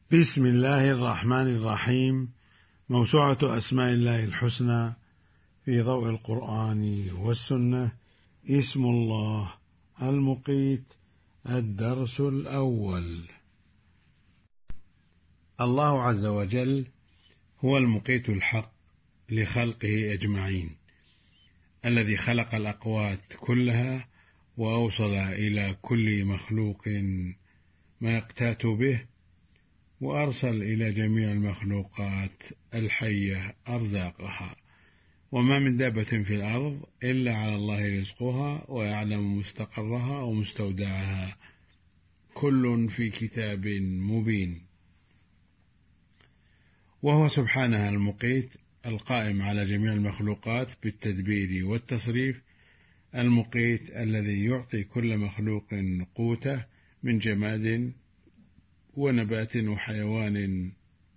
بسم الله الرحمن الرحيم. موسوعة أسماء الله الحسنى في ضوء القرآن والسنة. اسم الله المقيت. الدرس الأول. الله عز وجل هو المقيت الحق لخلقه أجمعين، الذي خلق الأقوات كلها وأوصل إلى كل مخلوق ما يقتات به، وأرسل إلى جميع المخلوقات الحية أرزاقها، وما من دابة في الأرض إلا على الله رزقها ويعلم مستقرها ومستودعها، كل في كتاب مبين. وهو سبحانه المقيت القائم على جميع المخلوقات بالتدبير والتصريف، المقيت الذي يعطي كل مخلوق قوته من جماد ونبات وحيوان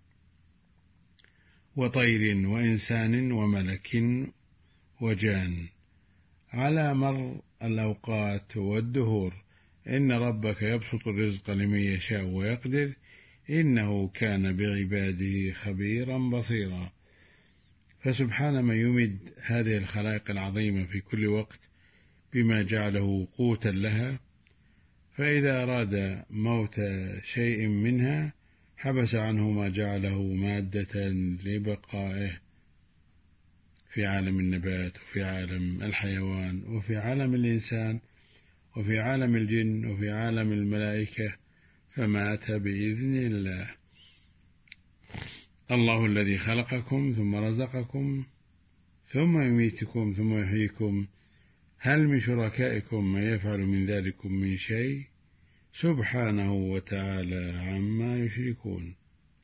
وطير وإنسان وملك وجان على مر الأوقات والدهور. إن ربك يبسط الرزق لمن يشاء ويقدر، إنه كان بعباده خبيرا بصيرا. فسبحان من يمد هذه الخلائق العظيمة في كل وقت بما جعله قوتا لها، فإذا أراد موت شيء منها حبس عنه ما جعله مادة لبقائه في عالم النبات وفي عالم الحيوان وفي عالم الإنسان وفي عالم الجن وفي عالم الملائكة، فمات بإذن الله. الله الذي خلقكم ثم رزقكم ثم يميتكم ثم يحييكم، هل من شركائكم من يفعل من ذلكم من شيء؟ سبحانه وتعالى عما يشركون.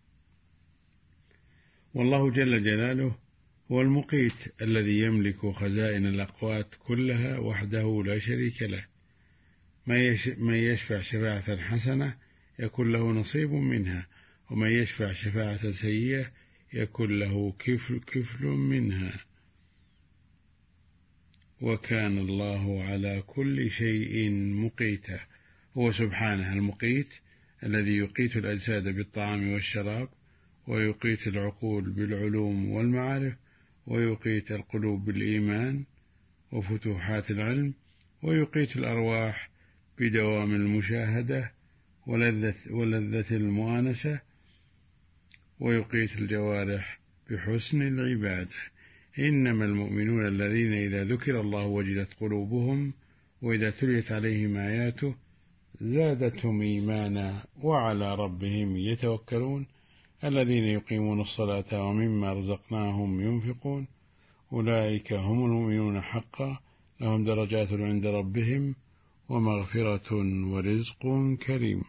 والله جل جلاله هو المقيت الذي يملك خزائن الأقوات كلها وحده لا شريك له. من يشفع شفاعة حسنة يكون له نصيب منها، ومن يشفع شفاعة سيئة يكون له كفل منها. وكان الله على كل شيء مقيتا. هو سبحانه المقيت الذي يقيت الأجساد بالطعام والشراب، ويقيت العقول بالعلوم والمعارف، ويقيت القلوب بالإيمان وفتوحات العلم، ويقيت الأرواح بدوام المشاهدة ولذة المؤانسة، ويقيت الجوارح بحسن العبادة. إنما المؤمنون الذين إذا ذكر الله وجلت قلوبهم وإذا تليت عليهم آياته زادتهم إيمانا وعلى ربهم يتوكلون، الذين يقيمون الصلاة ومما رزقناهم ينفقون، أولئك هم المؤمنون حقا، لهم درجات عند ربهم ومغفرة ورزق كريم.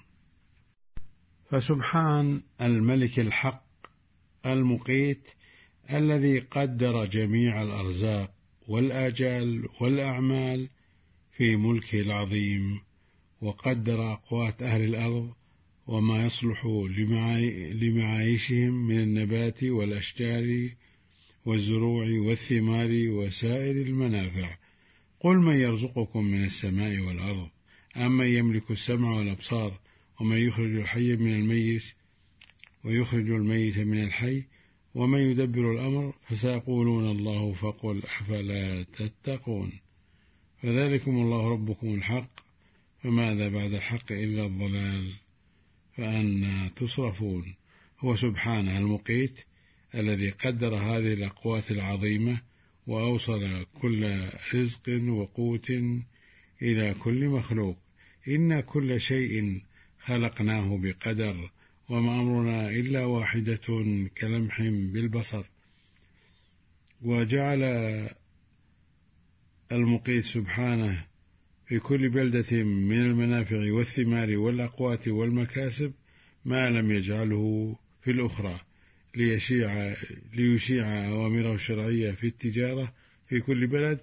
فسبحان الملك الحق المقيت الذي قدر جميع الأرزاق والآجال والأعمال في ملكه العظيم، وقدر أقوات أهل الأرض وما يصلح لمعايشهم من النبات والأشجار والزروع والثمار وسائر المنافع. قل من يرزقكم من السماء والأرض، أمن يملك السمع والأبصار، ومن يخرج الحي من الميت ويخرج الميت من الحي، ومن يدبر الأمر، فسيقولون الله، فقل أفلا تتقون. فذلكم الله ربكم الحق، فماذا بعد الحق إلا الضلال، فأنى تصرفون. هو سبحانه المقيت الذي قدر هذه الأقوات العظيمة وأوصل كل رزق وقوت إلى كل مخلوق. إن كل شيء خلقناه بقدر، وما أمرنا إلا واحدة كلمح بالبصر. وجعل المقيت سبحانه في كل بلدة من المنافع والثمار والأقوات والمكاسب ما لم يجعله في الأخرى، ليشيع أوامره الشرعية في التجارة في كل بلد،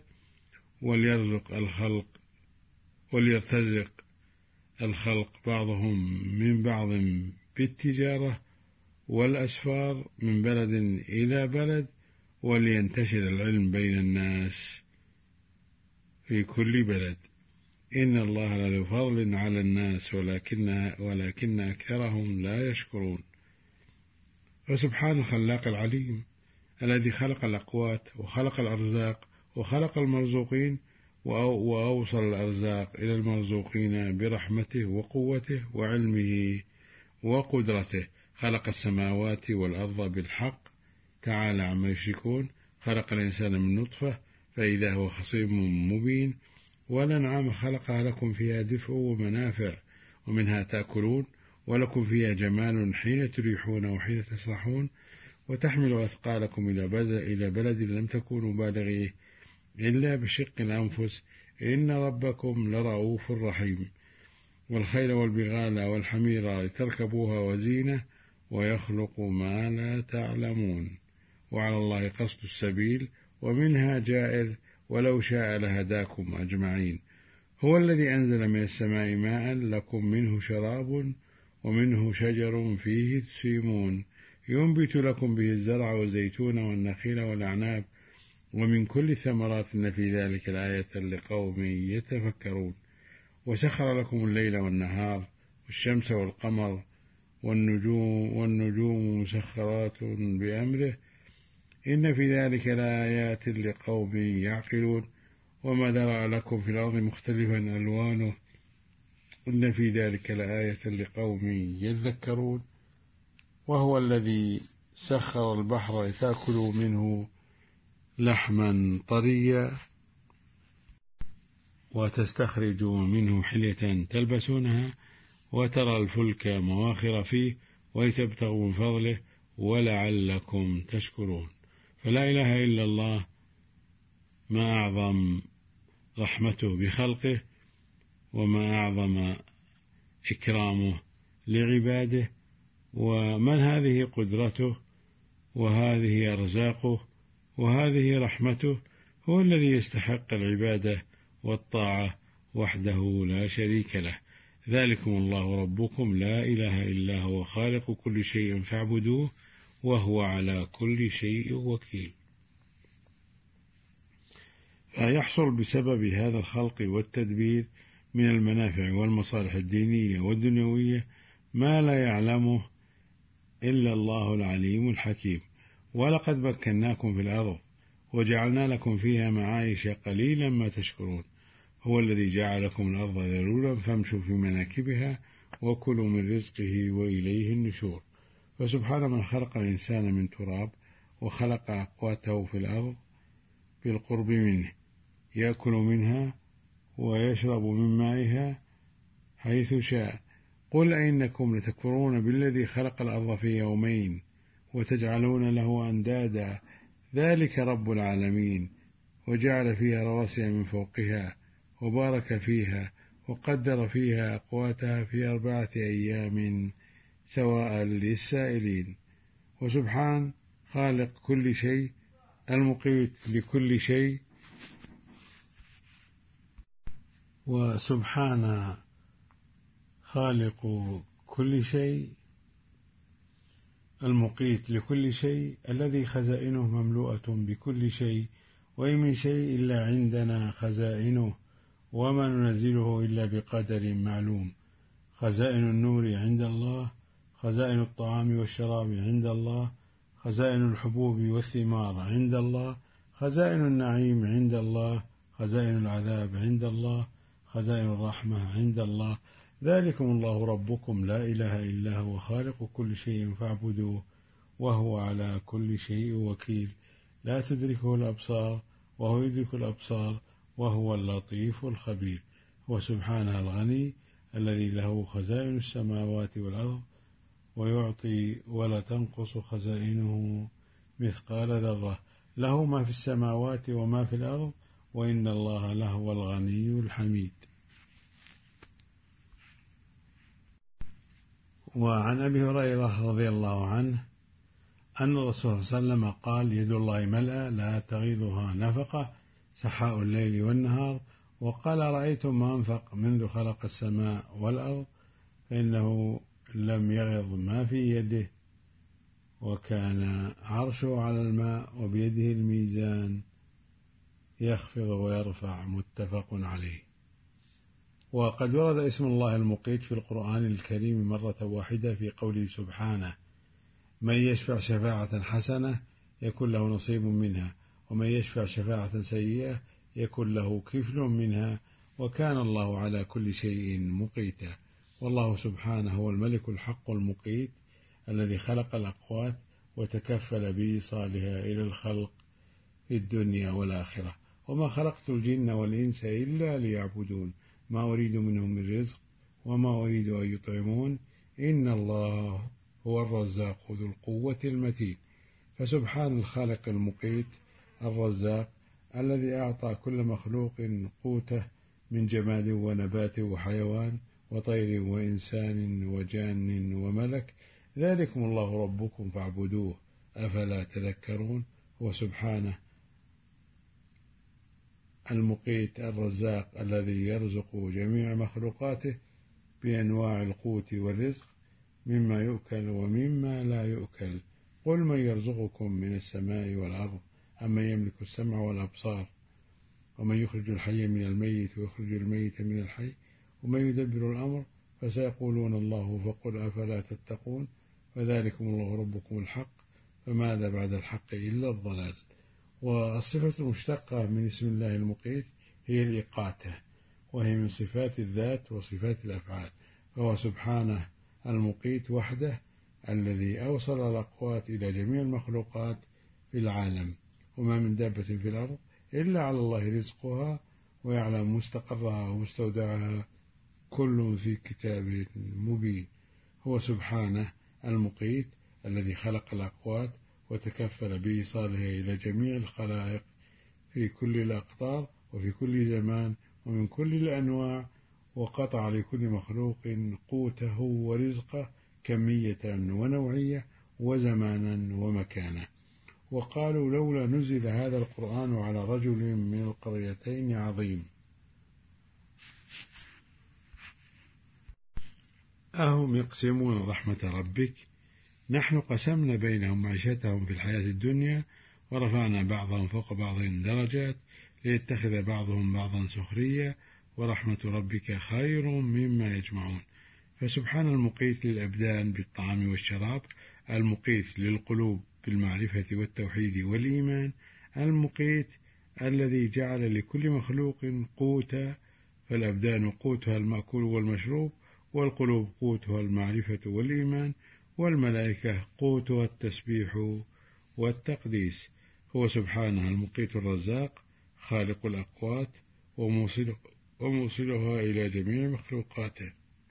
وليرتزق الخلق بعضهم من بعض بالتجارة والأسفار من بلد إلى بلد، ولينتشر العلم بين الناس في كل بلد. إن الله لذو فضل على الناس ولكن أكثرهم لا يشكرون. فسبحان الخلاق العليم الذي خلق الأقوات وخلق الأرزاق وخلق المرزوقين وأوصل الأرزاق إلى المرزوقين برحمته وقوته وعلمه وقدرته. خلق السماوات والأرض بالحق تعالى عما يشركون. خلق الإنسان من نطفة فإذا هو خصيم مبين. والأنعام خلقها لكم فيها دفء ومنافع ومنها تأكلون ولكم فيها جمال حين تريحون وحين تسرحون وتحمل أثقالكم إلى بلد لم تكونوا بالغيه إلا بشق الأنفس إن ربكم لرؤوف رحيم. والخيل والبغال والحمير لتركبوها وزينة ويخلق ما لا تعلمون وعلى الله قصد السبيل ومنها جائر ولو شاء لهداكم أجمعين. هو الذي أنزل من السماء ماء لكم منه شراب ومنه شجر فيه تسيمون ينبت لكم به الزرع والزيتون والنخيل والأعناب ومن كل الثمرات إن في ذلك الآية لقوم يتفكرون. وسخر لكم الليل والنهار والشمس والقمر والنجوم مسخرات بأمره إن في ذلك لآيات لقوم يعقلون. وما ذرأ لكم في الأرض مختلفا ألوانه إن في ذلك لآية لقوم يذكرون. وهو الذي سخر البحر لتأكلوا منه لحما طريا وتستخرجوا منه حلية تلبسونها وترى الفلك مواخر فيه ولتبتغوا من فضله ولعلكم تشكرون. فلا إله إلا الله، ما أعظم رحمته بخلقه وما أعظم إكرامه لعباده ومن هذه قدرته وهذه أرزاقه وهذه رحمته. هو الذي يستحق العبادة والطاعة وحده لا شريك له. ذلكم الله ربكم لا إله إلا هو خالق كل شيء فاعبدوه وهو على كل شيء وكيل. فيحصل بسبب هذا الخلق والتدبير من المنافع والمصالح الدينية والدنيوية ما لا يعلمه إلا الله العليم الحكيم. ولقد مكناكم في الأرض وجعلنا لكم فيها معايش قليلا ما تشكرون. هو الذي جعل لكم الأرض ذلولا فامشوا في مناكبها وكلوا من رزقه وإليه النشور. فسبحان من خلق الإنسان من تراب وخلق أقواته في الأرض بالقرب منه يأكل منها ويشرب من مائها حيث شاء. قل أئنكم لتكفرون بالذي خلق الأرض في يومين وتجعلون له أندادا ذلك رب العالمين. وجعل فيها رواسي من فوقها وبارك فيها وقدر فيها أقواتها في 4 أيام سواء للسائلين. وسبحان خالق كل شيء المقيت لكل شيء وسبحان خالق كل شيء المقيت لكل شيء الذي خزائنه مملوءة بكل شيء وإن من شيء إلا عندنا خزائنه وما ننزله إلا بقدر معلوم. خزائن النور عند الله، خزائن الطعام والشراب عند الله، خزائن الحبوب والثمار عند الله، خزائن النعيم عند الله، خزائن العذاب عند الله، خزائن الرحمة عند الله. ذلكم الله ربكم لا إله إلا هو خالق كل شيء فاعبدوه وهو على كل شيء وكيل. لا تدركه الأبصار وهو يدرك الأبصار وهو اللطيف الخبير. وسبحانه الغني الذي له خزائن السماوات والأرض ويعطي ولا تنقص خزائنه مثقال ذرة. له ما في السماوات وما في الأرض وإن الله لهو الغني الحميد. وعن أبي هريرة رضي الله عنه أن الرسول صلى الله عليه وسلم قال: يد الله ملأى لا تغيضها نفقة سحاء الليل والنهار. وقال: رأيتم ما أنفق منذ خلق السماء والأرض فإنه لم يغض ما في يده وكان عرشه على الماء وبيده الميزان يخفض ويرفع. متفق عليه. وقد ورد اسم الله المقيت في القرآن الكريم مرة واحدة في قوله سبحانه: من يشفع شفاعة حسنة يكون له نصيب منها، ومن يشفع شفاعة سيئة يكون له كفل منها، وكان الله على كل شيء مقيتا. والله سبحانه هو الملك الحق المقيت الذي خلق الأقوات وتكفل بإيصالها إلى الخلق في الدنيا والآخرة. وما خلقت الجن والإنس إلا ليعبدون ما أريد منهم من رزق وما أريد أن يطعمون إن الله هو الرزاق ذو القوة المتين. فسبحان الخالق المقيت الرزاق الذي أعطى كل مخلوق قوته من جماد ونبات وحيوان وطير وإنسان وجان وملك، ذلكم الله ربكم فاعبدوه أفلا تذكرون. وسبحانه المقيت الرزاق الذي يرزق جميع مخلوقاته بأنواع القوت والرزق مما يؤكل ومما لا يؤكل. قل من يرزقكم من السماء والأرض أما يملك السمع والأبصار ومن يخرج الحي من الميت ويخرج الميت من الحي ومن يدبر الأمر فسيقولون الله فقل أفلا تتقون. فذلكم الله ربكم الحق فماذا بعد الحق إلا الضلال. والصفة المشتقة من اسم الله المقيت هي الإقاتة، وهي من صفات الذات وصفات الأفعال. فهو سبحانه المقيت وحده الذي أوصل الأقوات إلى جميع المخلوقات في العالم، وما من دابة في الأرض إلا على الله رزقها ويعلم مستقرها ومستودعها كل في كتاب مبين. هو سبحانه المقيت الذي خلق الأقوات وتكفل بإيصالها إلى جميع الخلائق في كل الأقطار وفي كل زمان ومن كل الأنواع، وقطع لكل مخلوق قوته ورزقه كمية ونوعية وزمانا ومكانا. وقالوا لولا نزل هذا القرآن على رجل من القريتين عظيم أهم يقسمون رحمة ربك نحن قسمنا بينهم معيشتهم في الحياة الدنيا ورفعنا بعضهم فوق بعض درجات ليتخذ بعضهم بعضا سخريا ورحمة ربك خير مما يجمعون. فسبحان المقيت للأبدان بالطعام والشراب، المقيت للقلوب بالمعرفة والتوحيد والإيمان، المقيت الذي جعل لكل مخلوق قوتا، فالأبدان قوتها المأكول والمشروب، والقلوب قوتها المعرفة والإيمان، والملائكة قوتها التسبيح والتقديس. هو سبحانه المقيت الرزاق خالق الأقوات وموصلها إلى جميع مخلوقاته.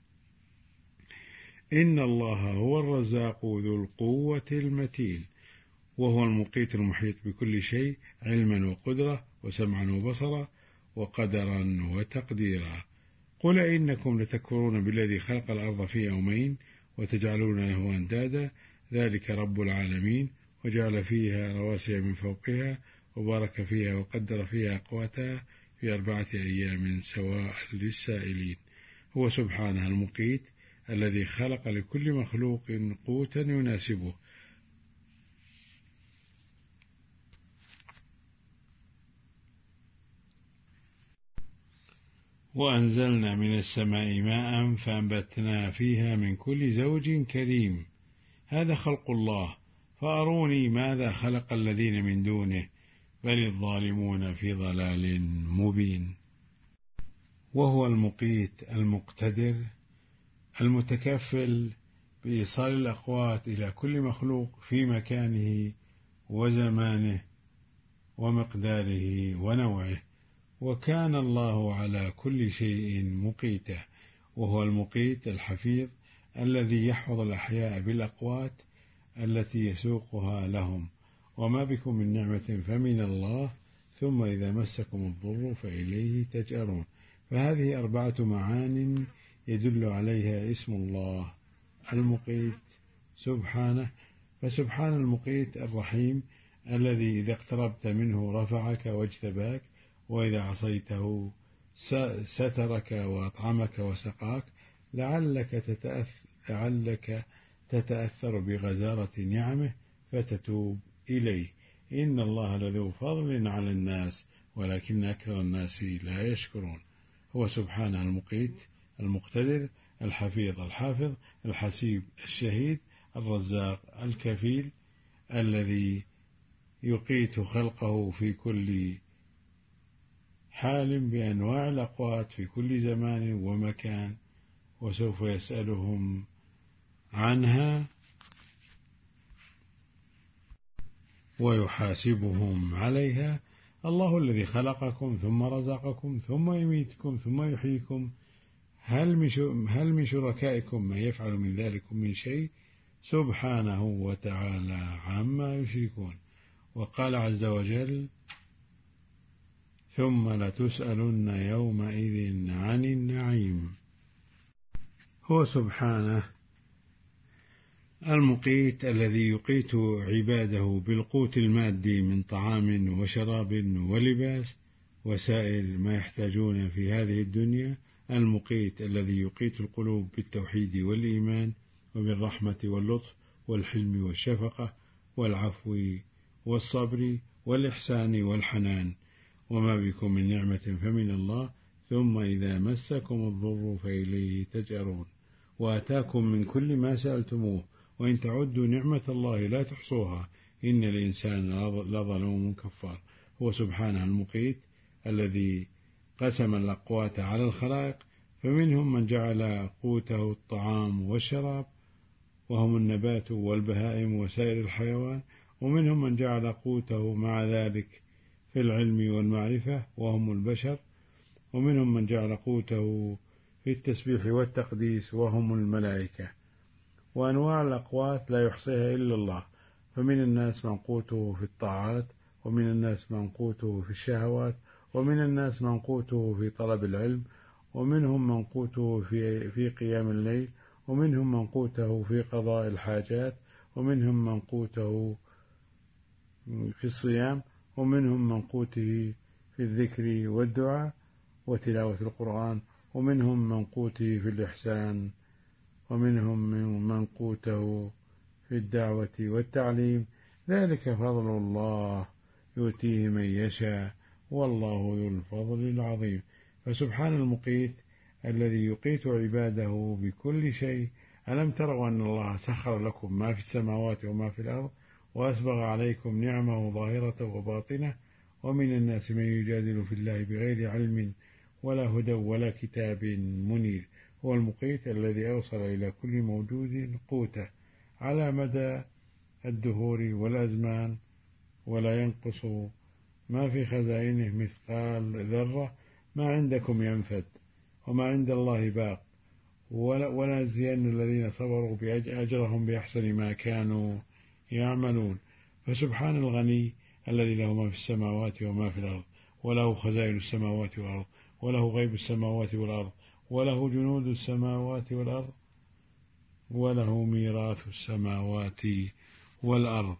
إن الله هو الرزاق ذو القوة المتين. وهو المقيت المحيط بكل شيء علما وقدرة وسمعا وبصرا وقدرا وتقديرا. قل إنكم لتكفرون بالذي خلق الأرض في يومين وتجعلون له أندادا ذلك رب العالمين وجعل فيها رواسي من فوقها وبارك فيها وقدر فيها أقواتها في 4 أيام سواء للسائلين. هو سبحانه المقيت الذي خلق لكل مخلوق قوتا يناسبه، وأنزلنا من السماء ماء فأنبتنا فيها من كل زوج كريم. هذا خلق الله فأروني ماذا خلق الذين من دونه بل الظالمون في ضلال مبين. وهو المقيت المقتدر المتكفل بإيصال الأقوات إلى كل مخلوق في مكانه وزمانه ومقداره ونوعه، وكان الله على كل شيء مقيتا. وهو المقيت الحفيظ الذي يحفظ الأحياء بالأقوات التي يسوقها لهم، وما بكم من نعمة فمن الله ثم إذا مسكم الضر فإليه تجأرون. فهذه 4 معان يدل عليها اسم الله المقيت سبحانه. فسبحان المقيت الرحيم الذي إذا اقتربت منه رفعك واجتباك، وإذا عصيته سترك وأطعمك وسقاك، لعلك تتأثر بغزارة نعمه فتتوب إليه. إن الله لذو فضل على الناس ولكن أكثر الناس لا يشكرون. هو سبحانه المقيت المقتدر الحفيظ الحافظ الحسيب الشهيد الرزاق الكفيل الذي يقيت خلقه في كل حال بأنواع الأقوات في كل زمان ومكان، وسوف يسألهم عنها ويحاسبهم عليها. الله الذي خلقكم ثم رزقكم ثم يميتكم ثم يحييكم، هل من شركائكم من يفعل من ذلك من شيء؟ سبحانه وتعالى عما يشركون. وقال عز وجل: ثم لتسألن يومئذ عن النعيم. هو سبحانه المقيت الذي يقيت عباده بالقوت المادي من طعام وشراب ولباس وسائر ما يحتاجون في هذه الدنيا، المقيت الذي يقيت القلوب بالتوحيد والإيمان وبالرحمة واللطف والحلم والشفقة والعفو والصبر والإحسان والحنان، وما بكم من نعمة فمن الله، ثم إذا مسكم الضر فإليه تجأرون، وآتاكم من كل ما سألتموه، وإن تعدوا نعمة الله لا تحصوها، إن الإنسان لظلوم كفار. هو سبحانه المقيت الذي قسم الأقوات على الخلائق، فمنهم من جعل قوته الطعام والشراب وهم النبات والبهائم وسائر الحيوان، ومنهم من جعل قوته مع ذلك في العلم والمعرفة وهم البشر، ومنهم من جعل قوته في التسبيح والتقديس وهم الملائكة. وأنواع الأقوات لا يحصيها إلا الله، فمن الناس من قوته في الطاعات، ومن الناس من قوته في الشهوات، ومن الناس من قوته في طلب العلم، ومنهم من قوته في قيام الليل، ومنهم من قوته في قضاء الحاجات، ومنهم من قوته في الصيام، ومنهم من قوته في الذكر والدعاء وتلاوة القرآن، ومنهم من قوته في الإحسان، ومنهم من قوته في الدعوة والتعليم. ذلك فضل الله يؤتيه من يشاء، والله ذو الفضل العظيم. فسبحان المقيت الذي يقيت عباده بكل شيء. ألم تروا أن الله سخر لكم ما في السماوات وما في الأرض وأسبغ عليكم نعمه ظاهرة وباطنة، ومن الناس من يجادل في الله بغير علم ولا هدى ولا كتاب منير. هو المقيت الذي أوصل إلى كل موجود قوته على مدى الدهور والأزمان، ولا ينقص ما في خزائنه مثقال ذرة. ما عندكم ينفد وما عند الله باق، ولنجزين الذين صبروا أجرهم بأحسن ما كانوا يعملون. فسبحان الغني الذي له ما في السماوات وما في الأرض، وله خزائن السماوات والأرض، وله غيب السماوات والأرض، وله جنود السماوات والأرض، وله ميراث السماوات والأرض.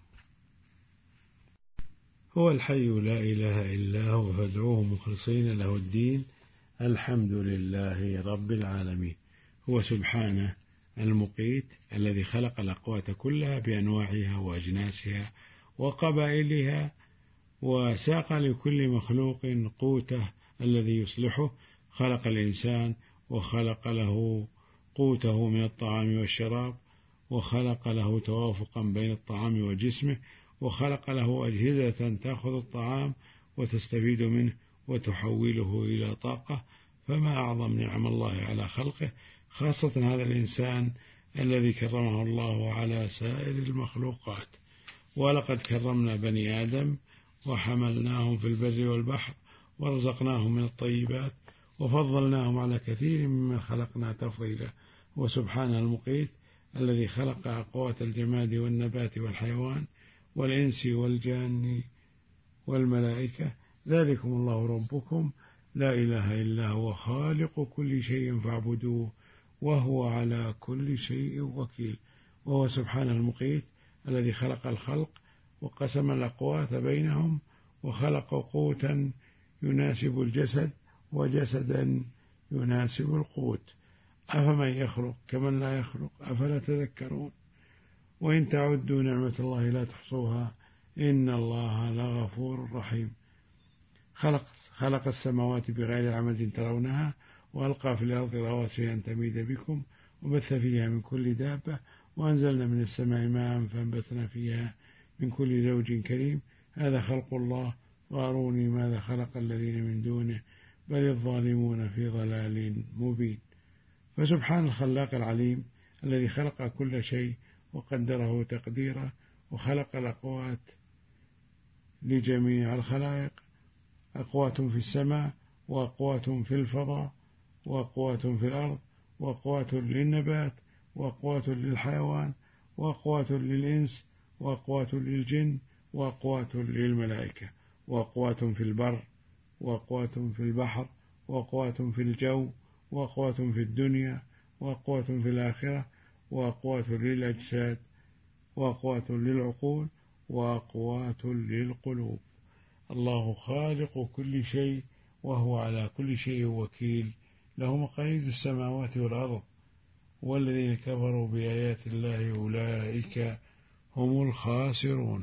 هو الحي لا إله إلا هو، فادعوه مخلصين له الدين، الحمد لله رب العالمين. هو سبحانه المقيت الذي خلق الأقوات كلها بأنواعها وأجناسها وقبائلها، وساق لكل مخلوق قوته الذي يصلحه. خلق الإنسان وخلق له قوته من الطعام والشراب، وخلق له توافقا بين الطعام وجسمه، وخلق له أجهزة تأخذ الطعام وتستفيد منه وتحوله إلى طاقة. فما أعظم نعم الله على خلقه، خاصة هذا الإنسان الذي كرمه الله على سائر المخلوقات. ولقد كرمنا بني آدم وحملناهم في البر والبحر ورزقناهم من الطيبات وفضلناهم على كثير مما خلقنا تفضيلا. وسبحان المقيت الذي خلق أقوات الجماد والنبات والحيوان والإنس والجان والملائكة. ذلكم الله ربكم لا إله إلا هو خالق كل شيء فاعبدوه وهو على كل شيء وكيل. وهو سبحانه المقيت الذي خلق الخلق وقسم الأقوات بينهم، وخلق قوتا يناسب الجسد وجسدا يناسب القوت. أفمن يخلق كمن لا يخلق، أفلا تذكرون. وإن تعدوا نعمة الله لا تحصوها، إن الله لغفور رحيم. خلق السماوات بغير عمد ترونها، وألقى في الأرض رواسي أن تميد بكم، وبث فيها من كل دابة، وأنزلنا من السماء ماء فأنبتنا فيها من كل زوج كريم هذا خلق الله وأروني ماذا خلق الذين من دونه بل الظالمون في ضلال مبين. فسبحان الخلاق العليم الذي خلق كل شيء وقدره تقديرا وخلق الأقوات لجميع الخلائق، أقوات في السماء وأقوات في الفضاء وأقوات في الأرض وأقوات للنبات وأقوات للحيوان وأقوات للإنس وأقوات للجن وأقوات للملائكة وأقوات في البر وأقوات في البحر وأقوات في الجو وأقوات في الدنيا وأقوات في الآخرة وأقوات للأجساد وأقوات للعقول وأقوات للقلوب. الله خالق كل شيء وهو على كل شيء وكيل، له مقاليد السماوات والأرض، والذين كفروا بآيات الله أولئك هم الخاسرون.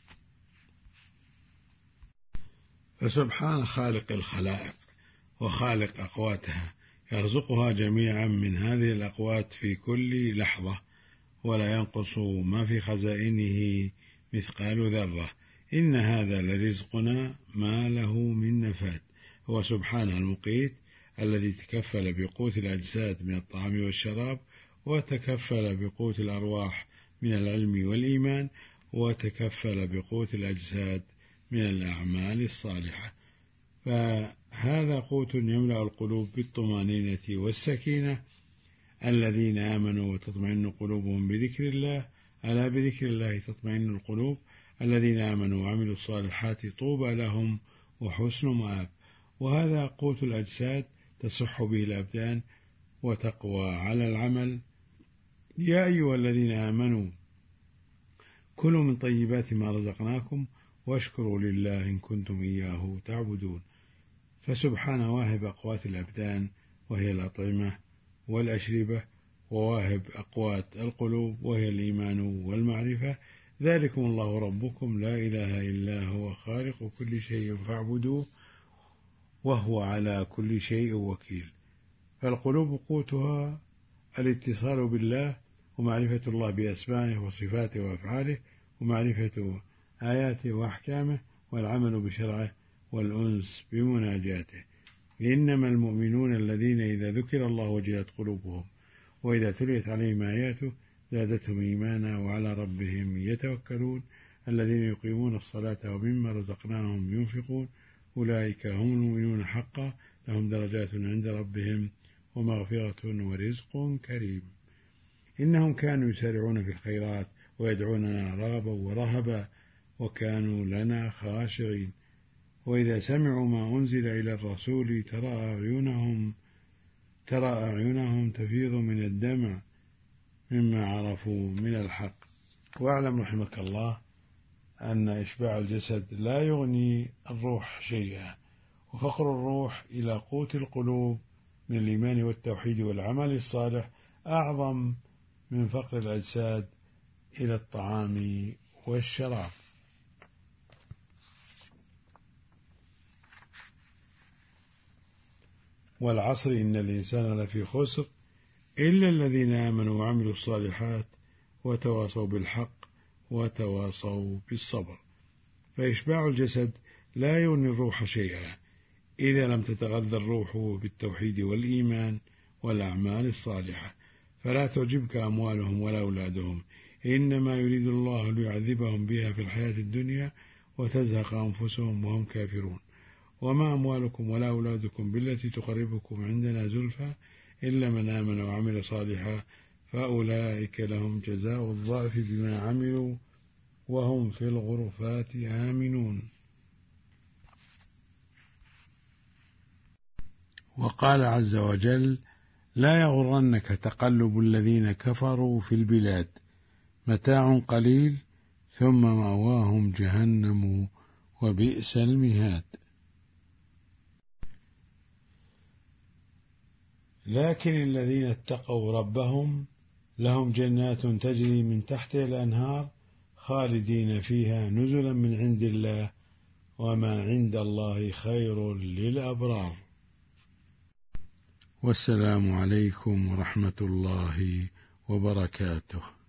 فسبحان خالق الخلائق وخالق أقواتها يرزقها جميعا من هذه الأقوات في كل لحظة، ولا ينقص ما في خزائنه مثقال ذرة. إن هذا لرزقنا ما له من نفاد. هو سبحانه المقيت الذي تكفل بقوت الأجساد من الطعام والشراب، وتكفل بقوت الأرواح من العلم والإيمان، وتكفل بقوت الأجساد من الأعمال الصالحة. فهذا قوت يملأ القلوب بالطمأنينة والسكينة. الذين آمنوا وتطمئن قلوبهم بذكر الله، ألا بذكر الله تطمئن القلوب. الذين آمنوا وعملوا الصالحات طوبى لهم وحسن مآب. وهذا قوت الأجساد تصح به الأبدان وتقوى على العمل. يا أيها الذين آمنوا كلوا من طيبات ما رزقناكم واشكروا لله إن كنتم إياه تعبدون. فسبحان واهب أقوات الأبدان وهي الأطعمة والأشربة، وواهب أقوات القلوب وهي الإيمان والمعرفة. ذلكم الله ربكم لا إله إلا هو خالق كل شيء فاعبدوه وهو على كل شيء وكيل. فالقلوب قوتها الاتصال بالله ومعرفة الله بأسمائه وصفاته وأفعاله ومعرفة آياته وأحكامه والعمل بشرعه والأنس بمناجاته. إنما المؤمنون الذين إذا ذكر الله وجلت قلوبهم وإذا تليت عليهم آياته زادتهم إيمانا وعلى ربهم يتوكلون. الذين يقيمون الصلاة ومما رزقناهم ينفقون أولئك هم المؤمنون حقا، لهم درجات عند ربهم ومغفرة ورزق كريم. إنهم كانوا يسارعون في الخيرات ويدعوننا رغبا ورهبا وكانوا لنا خاشعين. وإذا سمعوا ما أنزل إلى الرسول ترى أعينهم تفيض من الدمع مما عرفوا من الحق. واعلم رحمك الله أن إشباع الجسد لا يغني الروح شيئا، وفقر الروح إلى قوت القلوب من الإيمان والتوحيد والعمل الصالح أعظم من فقر الأجساد إلى الطعام والشراب. والعصر إن الإنسان لفي خسر إلا الذين آمنوا وعملوا الصالحات وتواصوا بالحق وتواصوا بالصبر. فإشباع الجسد لا يغني الروح شيئا إذا لم تتغذى الروح بالتوحيد والإيمان والأعمال الصالحة. فلا تعجبك أموالهم ولا أولادهم، إنما يريد الله ليعذبهم بها في الحياة الدنيا وتزهق أنفسهم وهم كافرون. وما أموالكم ولا أولادكم بالتي تقربكم عندنا زلفى إلا من آمن وعمل صالحا فأولئك لهم جزاء الضعف بما عملوا وهم في الغرفات آمنون. وقال عز وجل: لا يغرنك تقلب الذين كفروا في البلاد، متاع قليل ثم مأواهم جهنم وبئس المهاد. لكن الذين اتقوا ربهم لهم جنات تجري من تحتها الأنهار خالدين فيها نزلا من عند الله وما عند الله خير للأبرار. والسلام عليكم ورحمة الله وبركاته.